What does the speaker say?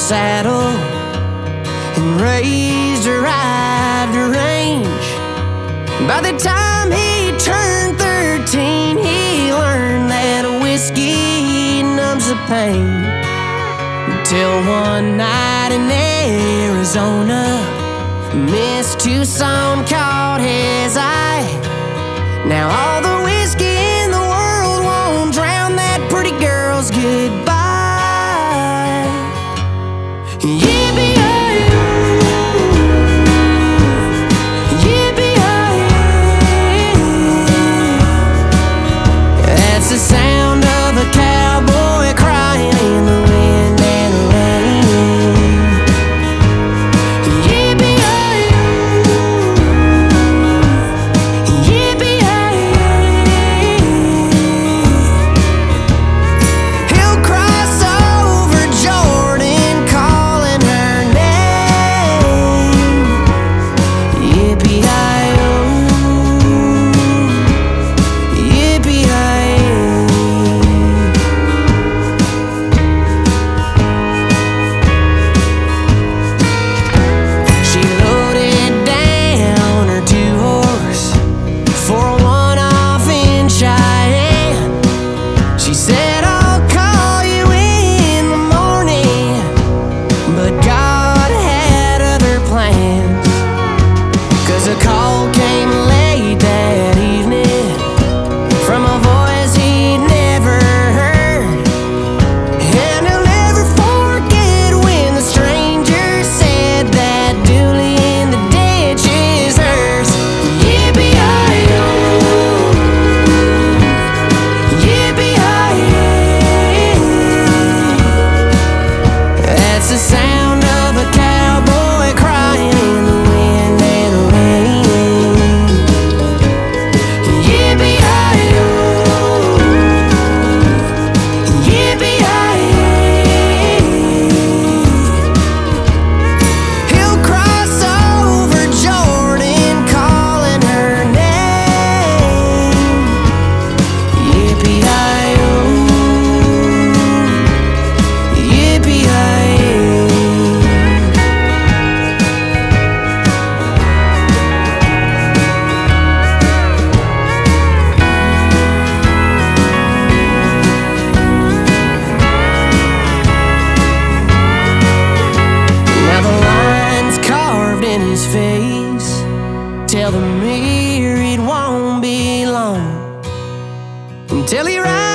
saddle and raised a ride to range. By the time he turned 13, he learned that whiskey numbs the pain. Till one night in Arizona, Miss Tucson caught his eye. Now all the whiskey in the world won't drown that pretty girl's goodbye. Yippee-yi-yo, yippee-yi-yi. That's the sound of a cowboy crying in the wind and the rain. Yippee-yi-yo, yippee-yi-yi. He'll cross over Jordan calling her name. Yippee-yi-yo, yippee-yi-yi. She loaded down her 2-horse for a one-off in Cheyenne. She said, I'll call you in the morning, but God had other plans. 'Cause a call came late that evening from a voice he'd never heard. And he'll never forget when the stranger said that Dooley in the ditch is hers. Yippee-yi-yo, yippee-yi-yi. That's the sound of a cowboy crying in the wind and the rain. Yippee-yi-yo, yippee-yi-yi. He'll cross over Jordan calling her name. Yippee-yi-yo, yippee-yi-yi. Now the lines carved in his face tell the mirror it won't be long until he rides